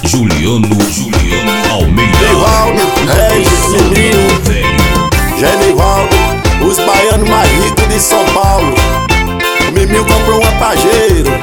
Juliano Almeida. Nivaldo, Regis, Genivaldo, os baianos mais ricos de São Paulo. O Mimil comprou uma Pajero,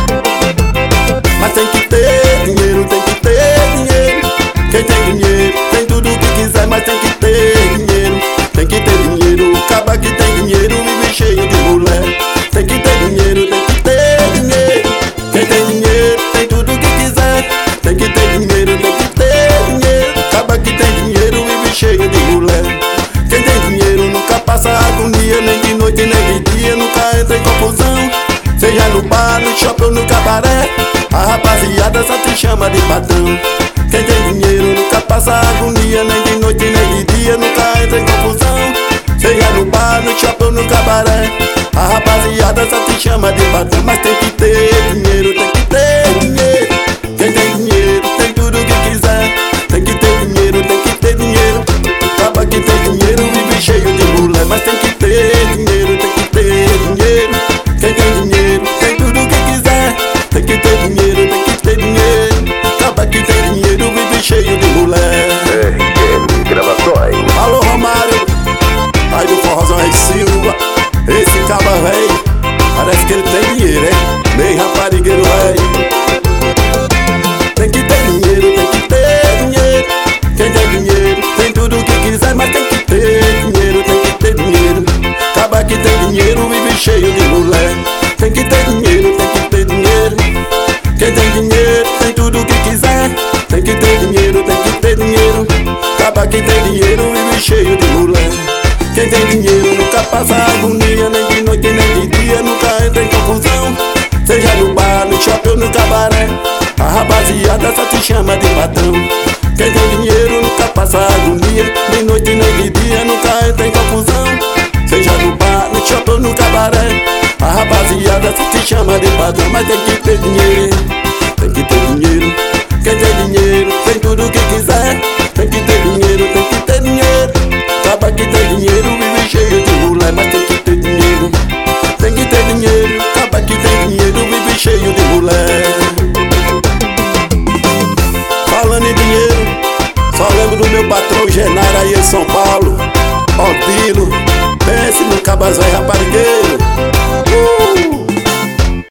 mas tem que ter dinheiro, tem que ter dinheiro. Quem tem dinheiro tem tudo o que quiser, mas tem que ter dinheiro. Tem que ter dinheiro, o caba que tem dinheiro vive cheio de mulher. Tem que ter dinheiro, tem que ter dinheiro. Quem tem dinheiro tem tudo o que quiser. Tem que ter dinheiro, tem que ter dinheiro. Caba que tem dinheiro vive cheio de mulher. Quem tem dinheiro nunca passa agonia, nem de noite nem de dia, nunca entra em confusão. Seja no bar, no shopping ou no cabaré, a rapaziada só te chama de patrão. Quem tem dinheiro nunca passa agonia, nem de noite nem de dia, nunca entra em confusão. Seja no bar, no shopping ou no cabaré, a rapaziada só te chama de patrão. Mas tem que ter dinheiro, tem que ter dinheiro. Quem tem dinheiro tem tudo o que quiser. Tem que ter dinheiro, tem que ter dinheiro. Acaba que tem dinheiro vive cheio de mulher. Mas tem que ter dinheiro, tem que ter dinheiro. Quem tem dinheiro tem tudo o que quiser. Tem que ter dinheiro, tem que ter dinheiro. Acaba que tem dinheiro vive cheio de mulher. RN Gravações. Alô Romário, pai do forrozão Rei Silva. Esse caba véi, parece que ele tem dinheiro, hein? Meio raparigueiro véi. Tem que ter dinheiro, tem que ter dinheiro. Quem tem dinheiro tem tudo o que quiser, mas tem que ter dinheiro, tem que ter dinheiro. Acaba que tem dinheiro vive cheio de mulher. Tem que ter dinheiro, tem que ter dinheiro. Quem tem dinheiro tem tudo o que quiser. Tem que ter dinheiro, tem que ter dinheiro. Acaba que tem dinheiro vive cheio de mulher. Quem tem dinheiro nunca passa agonia, nem de noite nem de dia, nunca entra em confusão. Seja no bar, no shopping ou no cabaré, a rapaziada só te chama de patrão. Quem tem dinheiro nunca passa agonia, nem noite nem de dia, nunca entra em confusão. Seja no bar, no shopping ou no cabaré, a rapaziada só te chama de patrão. Mas tem que ter dinheiro, tem que ter dinheiro. Quem tem dinheiro tem tudo o que quiser. Tem que ter dinheiro, tem que ter dinheiro. Acaba que tem dinheiro vive cheio de mulher. Mas tem que ter dinheiro, tem que ter dinheiro. Acaba que tem dinheiro vive cheio de mulher. Falando em dinheiro, só lembro do meu patrão Genaro aí em São Paulo. Odilo, pense no cabazão raparigueiro.